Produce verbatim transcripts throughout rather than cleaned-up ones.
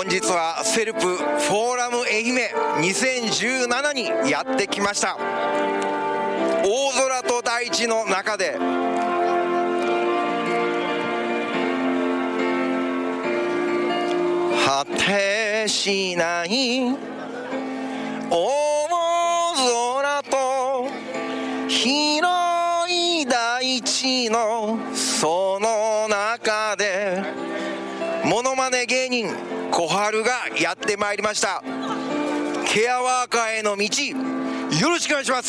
本日はセルプフォーラム愛媛にせんじゅうななにやってきました。大空と大地の中で果てしない大空と広い大地のその中でモノマネ芸人小春がやってまいりました。ケアワーカーへの道、よろしくお願いします。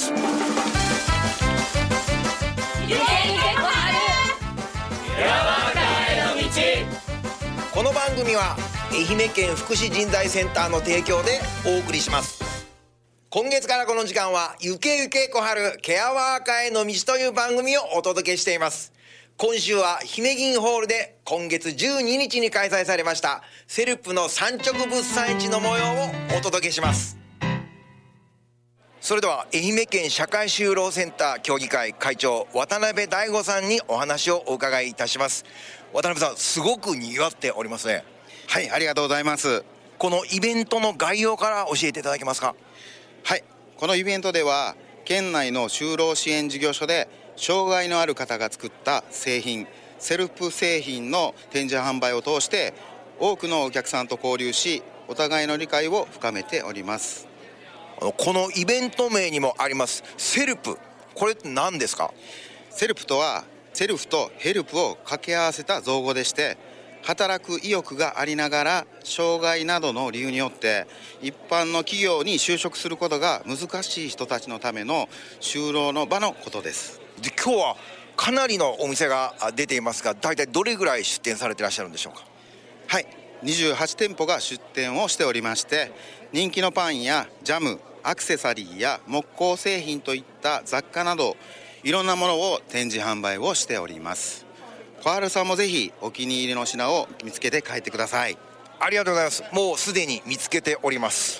ゆけゆけ小春ケアワーカーへの道。 この番組は愛媛県福祉人材センターの提供でお送りします。今月からこの時間はゆけゆけ小春ケアワーカーへの道という番組をお届けしています。今週は姫銀ホールで今月じゅうににちに開催されましたセルプの産直物産市の模様をお届けします。それでは愛媛県社会就労センター協議会会長渡辺大吾さんにお話をお伺いいたします。渡辺さん、すごく賑わっておりますね。 はい、ありがとうございます。 このイベントの概要から教えていただけますか。 はい、このイベントでは県内の就労支援事業所で障害のある方が作った製品、セルプ製品の展示販売を通して多くのお客さんと交流し、お互いの理解を深めております。 このイベント名にもありますセルプ、これって何ですか。 セルプとはセルフとヘルプを掛け合わせた造語でして、働く意欲がありながら障害などの理由によって一般の企業に就職することが難しい人たちのための就労の場のことです。 で、今日はかなりのお店が出ていますが、大体どれぐらい出店されていらっしゃるんでしょうか。 はい、にじゅうはちてんぽが出店をしておりまして、人気のパンやジャム、アクセサリーや木工製品といった雑貨などいろんなものを展示販売をしております。小春さんもぜひお気に入りの品を見つけて帰ってください。 ありがとうございます。もうすでに見つけております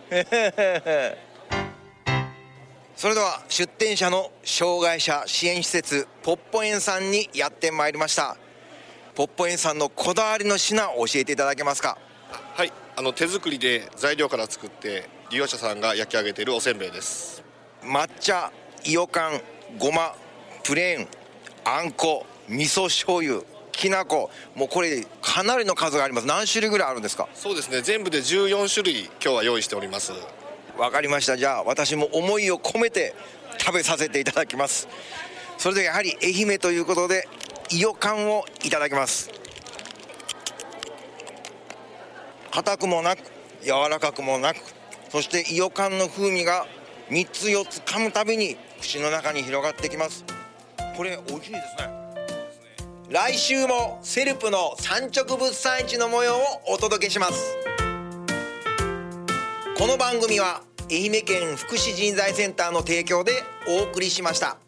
それでは出店者の障害者支援施設ポッポ園さんにやってまいりました。ポッポ園さんのこだわりの品を教えていただけますか。 はい、あの手作りで材料から作って利用者さんが焼き上げているおせんべいです。 抹茶、いよかん、ごま、プレーン、あんこ、味噌醤油、きなこ、もうこれかなりの数があります。何種類ぐらいあるんですか。 そうですね、全部でじゅうよんしゅるい今日は用意しております。 わかりました。じゃあ私も思いを込めて食べさせていただきます。それでやはり愛媛ということでいよかんをいただきます。硬くもなく柔らかくもなく、そしていよかんの風味がみっつよっつ噛むたびに口の中に広がってきます。これ美味しいですね。来週もセルプの産直物産市の模様をお届けします。この番組は愛媛県福祉人材センターの提供でお送りしました。